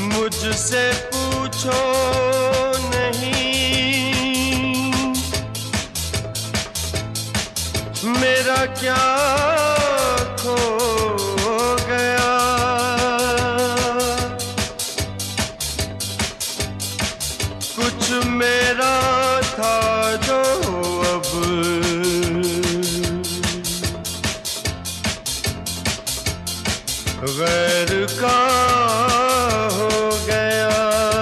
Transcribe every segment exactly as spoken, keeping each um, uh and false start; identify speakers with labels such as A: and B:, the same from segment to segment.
A: मुझसे पूछो नहीं मेरा क्या खो गया। कुछ मेरा था जो अब गैर का हो गया।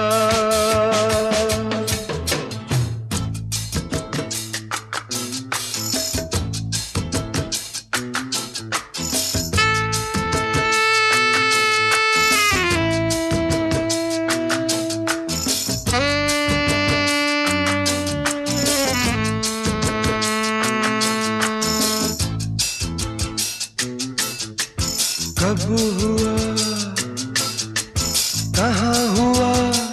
A: कब हुआ, कहाँ हुआ,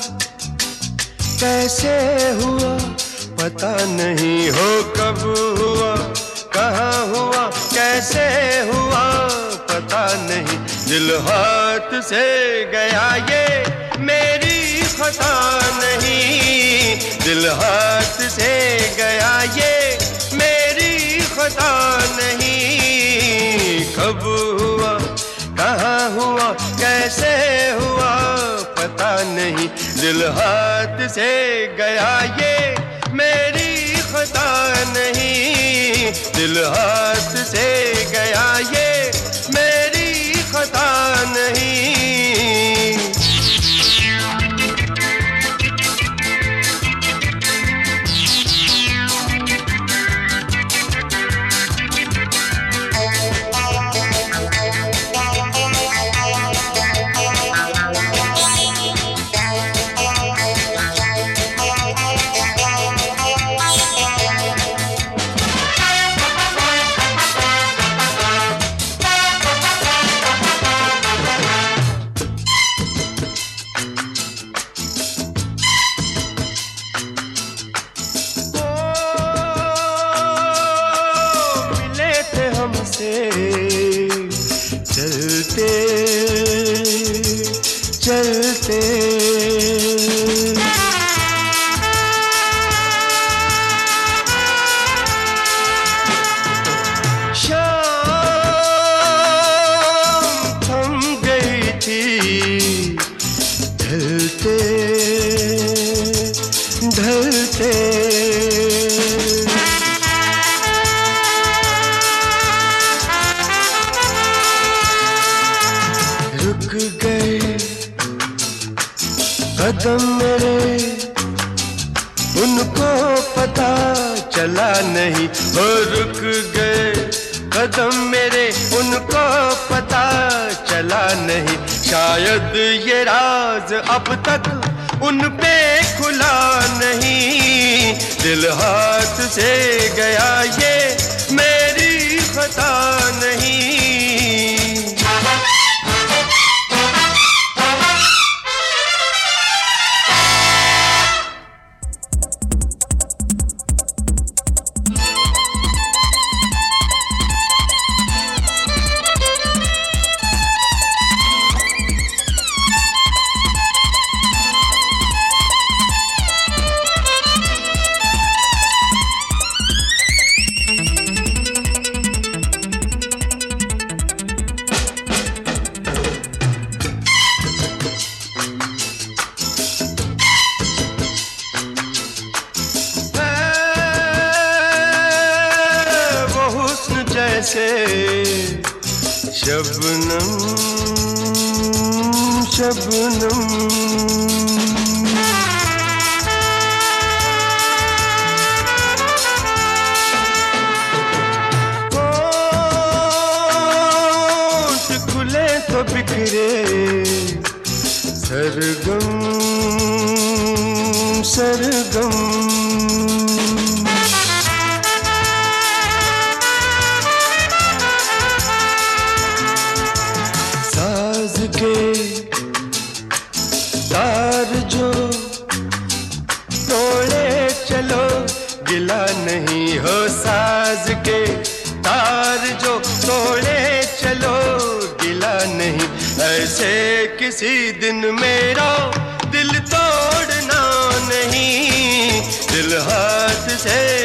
A: कैसे हुआ पता नहीं हो। कब हुआ, कहाँ हुआ, कैसे हुआ पता नहीं। दिल हाथ से गया ये मेरी खता नहीं। दिल हाथ से गया ये मेरी खता नहीं। कब हुआ, कहाँ हुआ, कैसे हुआ पता नहीं। दिल हाथ से गया ये मेरी खता नहीं। दिल हाथ से गया ये मेरी खता नहीं। चलते चलते शाम थम गई थी। ढलते ढलते रुक गए कदम मेरे, उनको पता चला नहीं। हो रुक गए कदम मेरे, उनको पता चला नहीं। शायद ये राज अब तक उन पे खुला नहीं। दिल हाथ से गया ये मेरी खता नहीं। जैसे शबनम शबनम होंठ खुले तो बिखरे सरगम सरगम। तार जो तोड़े चलो गिला नहीं हो। साज के तार जो तोड़े चलो गिला नहीं, ऐसे किसी दिन मेरा दिल तोड़ना नहीं, दिल हाथ से